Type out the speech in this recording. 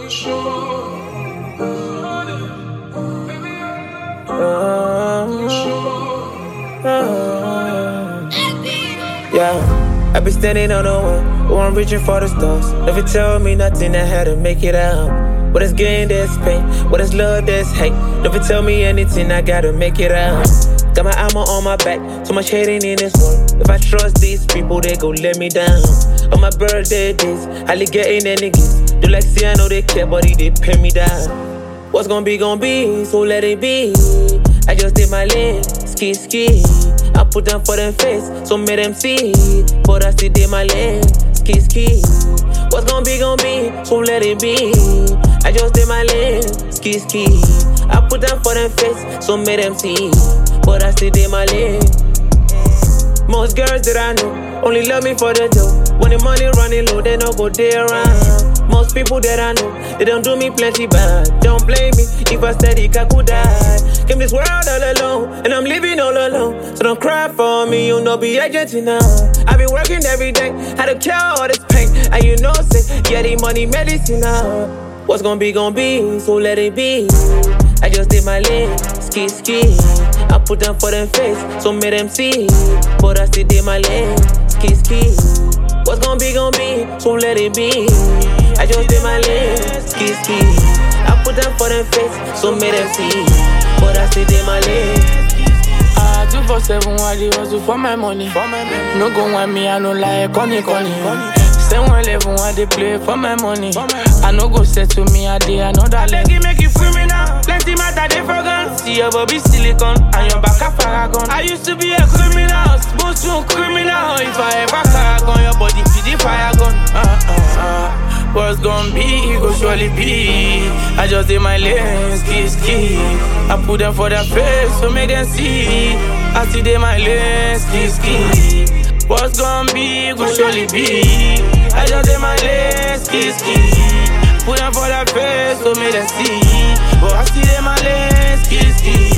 Yeah, I be standing on the one I'm reaching for the stars. Never tell me nothing, I had to make it out. What is gain, there's pain. What is love, there's hate. Never tell me anything, I gotta make it out. Got my armor on my back, too much hating in this world. If I trust these people, they gon' let me down. On my birthday days, hardly getting any gifts. Do like see, I know they care, but they pin me down. What's gon' be, so let it be. I just did my lane, ski. I put them for them face, so make them see. But I still did my lane, ski. What's gon' be, so let it be. I just did my lane, ski. I put them for them face, so make them see. But I still did my lane. Most girls that I know only love me for the dough. When the money running low, they don't go there around. Most people that I know, they don't do me plenty bad. Don't blame me if I steady, I could die. Came this world all alone, and I'm living all alone. So don't cry for me, you know, be Argentina. I been working every day, had to cure all this pain. And you know, say, yeah, the money medicine now. What's gon' be, so let it be. I just did my lane, ski. I put them for them face, so make them see. But I still did my lane, ski. What's gon' be, so let it be. I just did my lane, ski. I put them for them face, so make them see. But I still did my lane. 247, I do hustle for my money. No go want me, I no like conny. 7-11, I dey play for my money. I no go set to me, I dey another lane. I beg you make you criminal, plenty matter they forgot. See your body silicone, and your back a paragon. I used to be a criminal, supposed to a criminal. If I ever paragon, your body be the fire gun. What's gon' be, it go surely be. I just did my lane, ski. I put them for their face, so make them see. I still did my lane, ski. What's gon' be, it go surely be. I just did my lane, ski. Put them for their face, so make them see. But I still did my lane, ski.